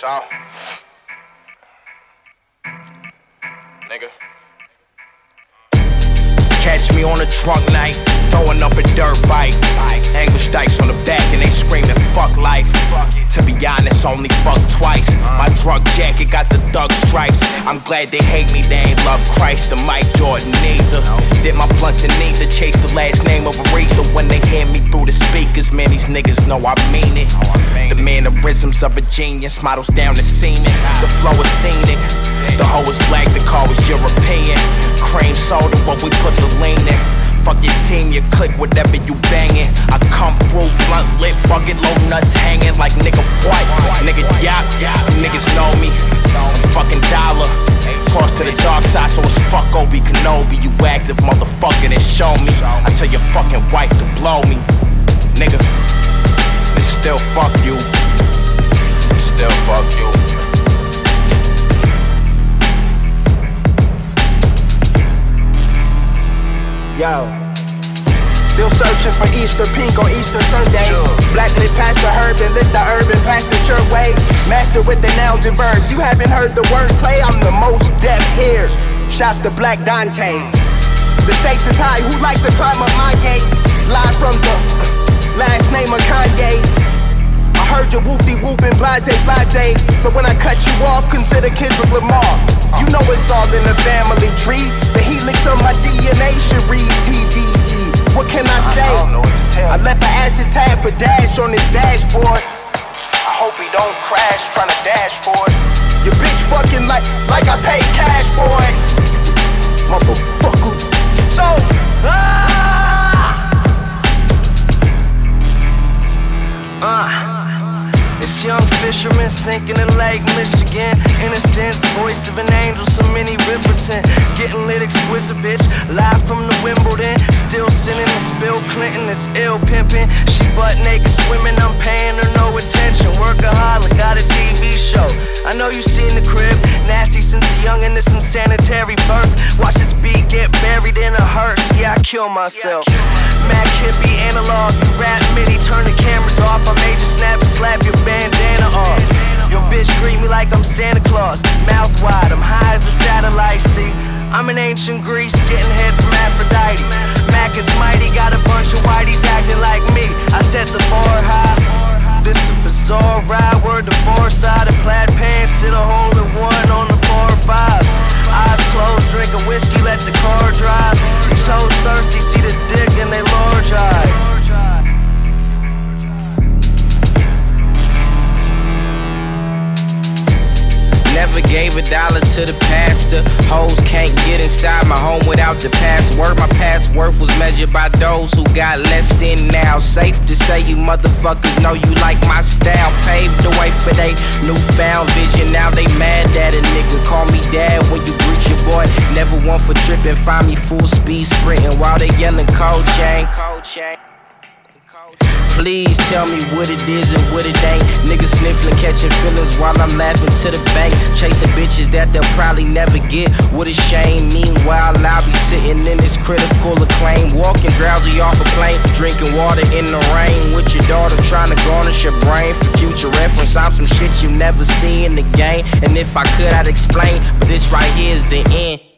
So, nigga. Catch me on a drunk night, throwing up a dirt bike. English dikes on the back and they screaming fuck life. To be honest, only fuck twice. My drug jacket got the thug stripes. I'm glad they hate me, they ain't love Christ or Mike Jordan neither. Did my blunts and neither chase the last name of Aretha. When they hear me through the speakers, man, these niggas know I mean it. The mannerisms of a genius, models down the scenic. The flow is scenic. The hoe is black, the car was European. Cream soda, what we put the lean in. Fuck your team, your clique, whatever you bangin'. I come through, blunt lip, bucket, low nuts hanging like nigga what? Nigga yop, niggas know me. Fucking dollar. Cross to the dark side, so it's fuck Obi Kenobi. You active motherfucker, then show me. I tell your fucking wife to blow me. Nigga, it's still fuck you. Still fuck you. Yo, still searching for Easter pink on Easter Sunday. Black lit past the herb and lit the urban past the church way. Master with the nouns and verbs. You haven't heard the wordplay. I'm the most deaf here. Shouts to Black Dante. The stakes is high. Who'd like to climb up my gate? Live from the last name of Kanye. I heard you whoop-de-whoopin' blase. So when I cut you off, consider Kendrick Lamar. You know it's all in the family tree. The helix of my DNA should read TDE. What can I say? I don't know what to tell. I left an acid tag for Dash on his dashboard. I hope he don't crash tryna dash for it. Your bitch fucking like I paid cash for it. Motherfucker. So, It's young fishermen sinking in Lake Michigan. Innocence, voice of an angel, so many Riverton. Getting lit, exquisite bitch, live from the Wimbledon. Still sinning, it's Bill Clinton, it's ill pimping. She butt naked swimming, I'm paying her no attention. Workaholic, got a TV show. I know you seen the crib, nasty since a young and this insanitary birth. Watch this beat get buried in a hearse, yeah, I kill myself. Mac hippie analog, you rap MIDI, turn the cameras off. I made you snap and slap your bandana off. Your bitch treat me like I'm Santa Claus, mouth wide, I'm high as a satellite, see. I'm in ancient Greece, getting head from Aphrodite. Mac is mighty, got a bunch of whiteys acting like me. I set the bar high. This a bizarre ride, word to four-sided plaid pants, sit a hole in one on the par 5. Eyes closed, drink a whiskey, let the car drive. These hoes thirsty, see the dick in they large eye. Never gave $1 to the pastor. Hoes can't get inside my home without the password. My past worth was measured by those who got less than now. Safe to say you motherfuckers know you like my style. Paved the way for they newfound vision. Now they mad that a nigga call me dad when you greet your boy. Never one for tripping, find me full speed sprinting while they yelling cold chain. Please tell me what it is and what it ain't. Niggas sniffling, catching feelings while I'm laughing to the bank. Chasing bitches that they'll probably never get. What a shame. Meanwhile, I'll be sitting in this critical acclaim. Walking drowsy off a plane. Drinking water in the rain. With your daughter trying to garnish your brain. For future reference, I'm some shit you never see in the game. And if I could, I'd explain. But this right here is the end.